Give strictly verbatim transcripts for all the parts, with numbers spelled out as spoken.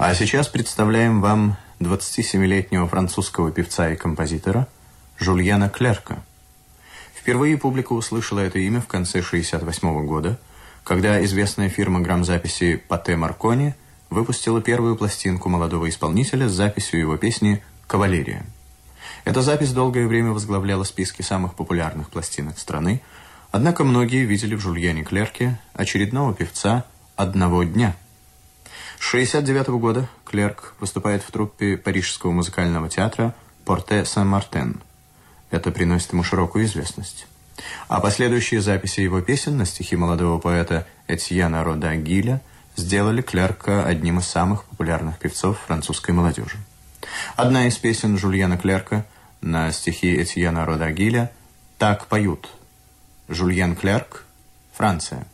А сейчас представляем вам двадцатисемилетнего французского певца и композитора Жюльена Клерка. Впервые публика услышала это имя в конце шестьдесят восьмого года, когда известная фирма грамзаписи Патэ Маркони выпустила первую пластинку молодого исполнителя с записью его песни «Кавалерия». Эта запись долгое время возглавляла списки самых популярных пластинок страны, однако многие видели в Жюльене Клерке очередного певца одного дня. С шестьдесят девятого года Клерк выступает в труппе Парижского музыкального театра «Порте Сен-Мартен». Это приносит ему широкую известность. А последующие записи его песен на стихи молодого поэта Этьена Рода Гиля сделали Клерка одним из самых популярных певцов французской молодежи. Одна из песен Жюльена Клерка на стихи Этьена Рода Гиля так поют. Жюльен Клерк, Франция.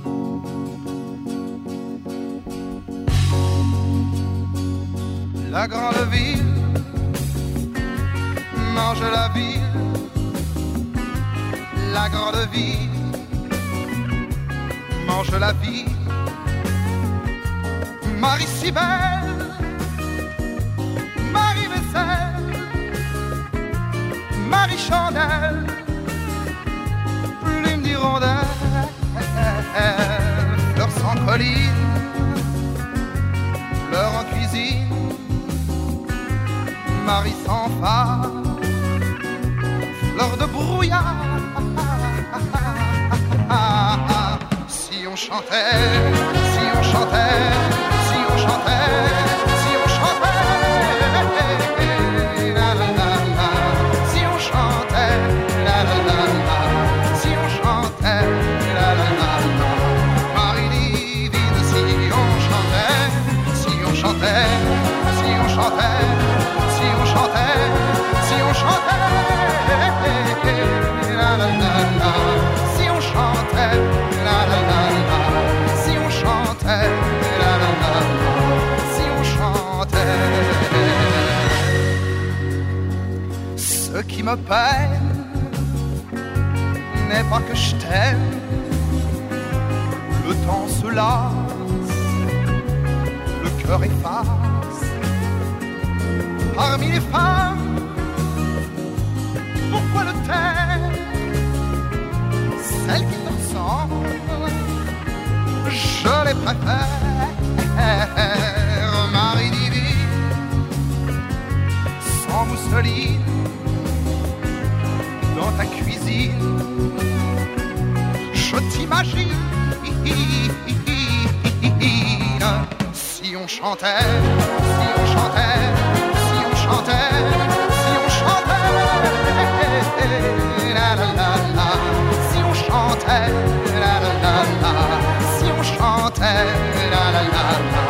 La grande ville mange la ville, la grande ville mange la ville. Marie si belle, Marie vaisselle, Marie chandelle, plume d'hirondelle, fleurs sans colline, fleurs en cuisine. Marie sans phare, fleur de brouillard. Si on chantait, si on chantait, si on chantait, si on chantait, la la la la. Si on chantait, la la la la. Si on chantait, la la la la. Marie divine, si on chantait, si on chantait, si on chantait. Si on chantait, si on chantait, la la la la. Si on chantait, la la la la. Si on chantait, la la la la. Si on chantait. Ce qui me peine n'est pas que je t'aime. Le temps se lasse, le cœur efface. Parmi les femmes, pourquoi le taire? Celles qui te ressemblent, je les préfère. Marie divine, sans mousseline, dans ta cuisine, je t'imagine. Si on chantait, si on chantait, si on chantait, si on chantait, la la la la. Si on chantait, la la la la. Si on chantait, la la la la.